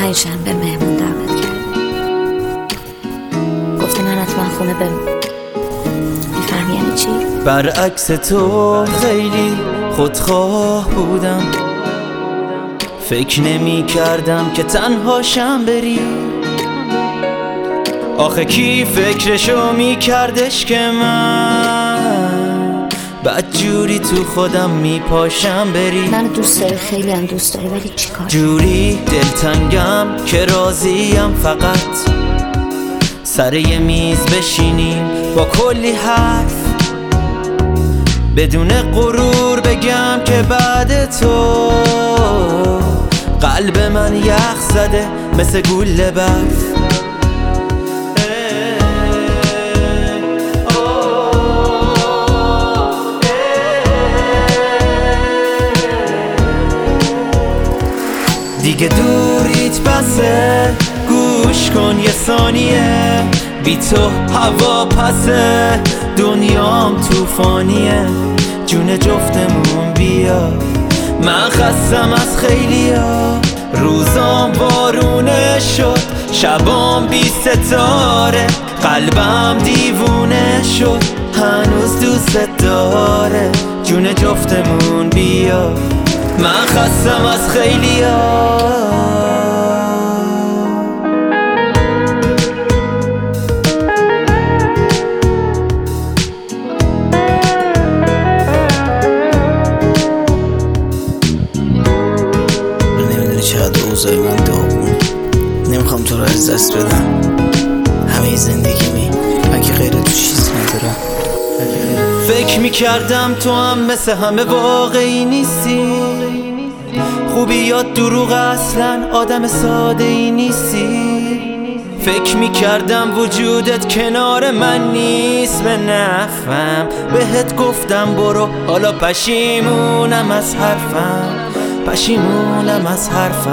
5 مهمون دعوت کرد. گفته من حتما خونه بمون. میفهمی یعنی چی؟ برعکس تو خیلی خودخواه بودم، فکر نمی کردم که تنهاشم بری. آخه کی فکرشو می کردش که من بدجوری تو خودم می پاشم بری. من دوست داری، خیلی هم دوست داری، ولی چی کار؟ جوری دلتنگم که راضیم فقط سر یه میز بشینیم با کلی حرف، بدون غرور بگم که بعد تو قلب من یخ زده مثل گوله برف. دیگه دوریت بسه، گوش کن یه ثانیه، بی تو هوا پسه، دنیام توفانیه، جون جفتمون بیا. من خستم از خیلیا، روزام بارونه شد، شبام بی ستاره، قلبم دیوونه شد، هنوز دوست داره، جون جفتمون بیا. من خستم از خیلیا. نمیدونی چقدر اوضاع من داغونه، نمیخوام تو رو از دست بدم. همه زندگیمی اگه غیر تو چیز ندارم. فکر میکردم تو هم مثل همه واقعی نیستی، خوبی یا دروغ، اصلا آدم ساده ای نیستی. فکر میکردم وجودت کنار من نیست به نفعم، بهت گفتم برو، حالا پشیمونم از حرفم، پشیمونم از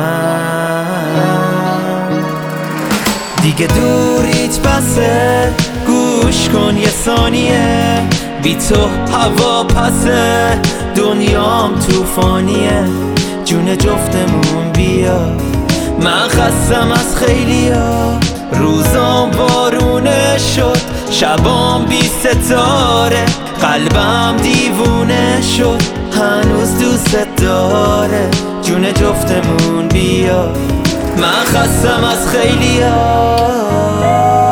حرفم. دیگه دوریت بسه، گوش کن یه ثانیه، بی تو هوا پسه، دنیام توفانیه، جون جفتمون بیا. من خستم از خیلیا، روزام بارونه شد، شبام بی ستاره، قلبم دیوونه شد، هنوز دوست داره، جون جفتمون بیا. من خستم از خیلیا.